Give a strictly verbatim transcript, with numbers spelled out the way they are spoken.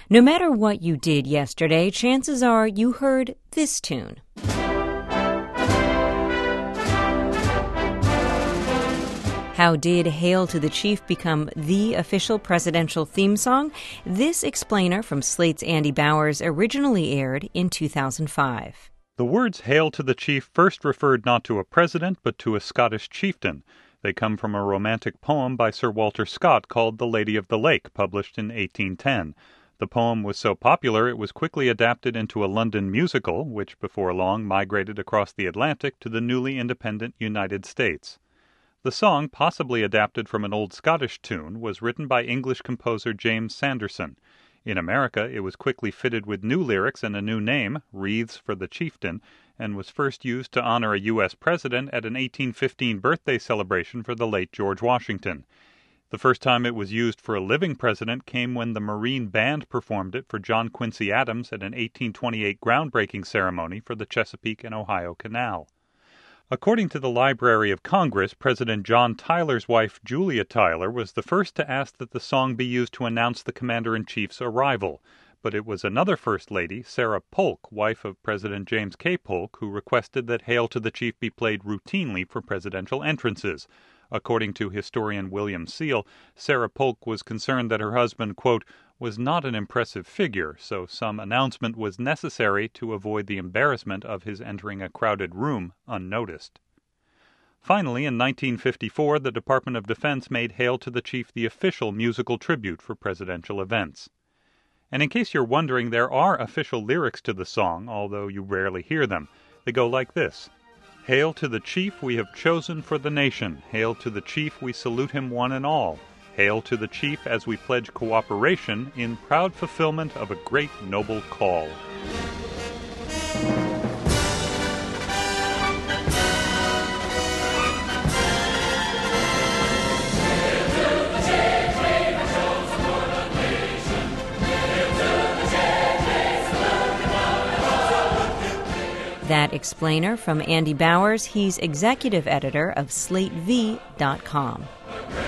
No matter what you did yesterday, chances are you heard this tune. How did Hail to the Chief become the official presidential theme song? This explainer from Slate's Andy Bowers originally aired in two thousand five. The words Hail to the Chief first referred not to a president, but to a Scottish chieftain. They come from a romantic poem by Sir Walter Scott called The Lady of the Lake, published in eighteen ten. The poem was so popular it was quickly adapted into a London musical, which before long migrated across the Atlantic to the newly independent United States. The song, possibly adapted from an old Scottish tune, was written by English composer James Sanderson. In America, it was quickly fitted with new lyrics and a new name, Wreaths for the Chieftain, and was first used to honor a U S president at an eighteen fifteen birthday celebration for the late George Washington. The first time it was used for a living president came when the Marine Band performed it for John Quincy Adams at an eighteen twenty-eight groundbreaking ceremony for the Chesapeake and Ohio Canal. According to the Library of Congress, President John Tyler's wife, Julia Tyler, was the first to ask that the song be used to announce the Commander-in-Chief's arrival. But it was another First Lady, Sarah Polk, wife of President James K. Polk, who requested that Hail to the Chief be played routinely for presidential entrances. According to historian William Seal, Sarah Polk was concerned that her husband, quote, was not an impressive figure, so some announcement was necessary to avoid the embarrassment of his entering a crowded room unnoticed. Finally, in nineteen fifty-four, the Department of Defense made Hail to the Chief the official musical tribute for presidential events. And in case you're wondering, there are official lyrics to the song, although you rarely hear them. They go like this. Hail to the Chief we have chosen for the nation. Hail to the Chief we salute him one and all. Hail to the Chief as we pledge cooperation in proud fulfillment of a great noble call. That explainer from Andy Bowers. He's executive editor of Slate V dot com.